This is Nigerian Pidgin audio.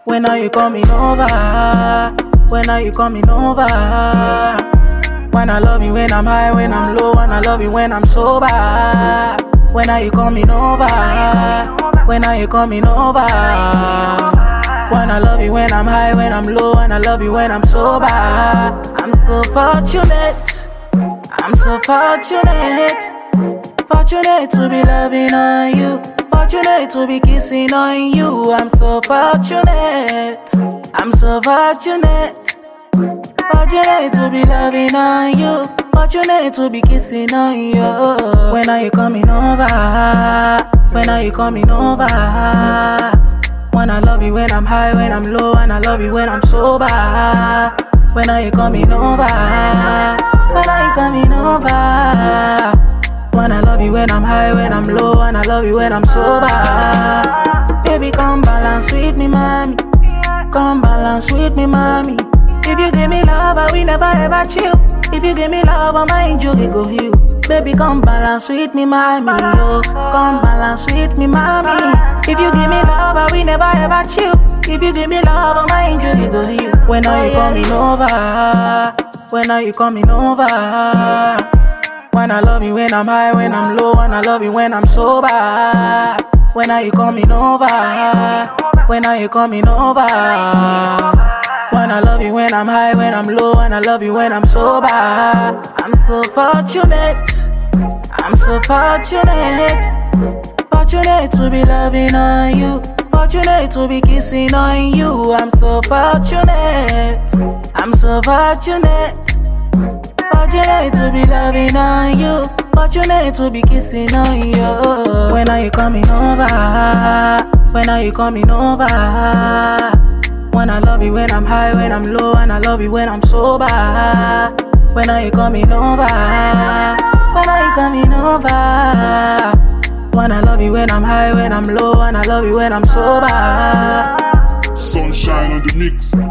When are you coming over? When are you coming over? Wanna love you when I'm high, when I'm low. Wanna love you when I'm sober. When are you coming over? When are you coming over? Wanna love you when I'm high, when I'm low. Wanna love you when I'm sober. I'm so fortunate. I'm so fortunate. Fortunate to be loving on you. Fortunate to be kissing on you. I'm so fortunate. I'm so fortunate. Fortunate to be loving on you. Fortunate to be kissing on you. When are you coming over? When are you coming over? Wanna love you when I'm high, when I'm low. Wanna love you when I'm sober. When are you coming over? When are you coming over? Wanna love you when I'm high, when I'm low. Wanna love you when I'm sober. Baby, come balance with me, mommy. Come balance with me, mommy. If you give me love, I will never ever chill. If you give me love, I mind you, go heal. Baby, come balance with me, mommy. Oh, come balance with me, mommy. If you give me love, I will never ever chill. If you give me love, I mind you, go heal. When are you coming over? When are you coming over? Wanna love you when I'm high, when I'm low. Wanna love you when I'm sober. When are you coming over? When are you coming over? Wanna love you when I'm high, when I'm low. Wanna love you when I'm sober. I'm so fortunate. I'm so fortunate. Fortunate to be loving on you. Fortunate to be kissing on you. I'm so fortunate. I'm so fortunate. Fortunate to be loving on you. Fortunate to be kissing on you. When are you coming over? When are you coming over? Wanna love you when I'm high, when I'm low. Wanna love you when I'm sober. When are you coming over? When are you coming over? Wanna love you when I'm high, when I'm low. Wanna love you when I'm sober. Sunshine on the mix.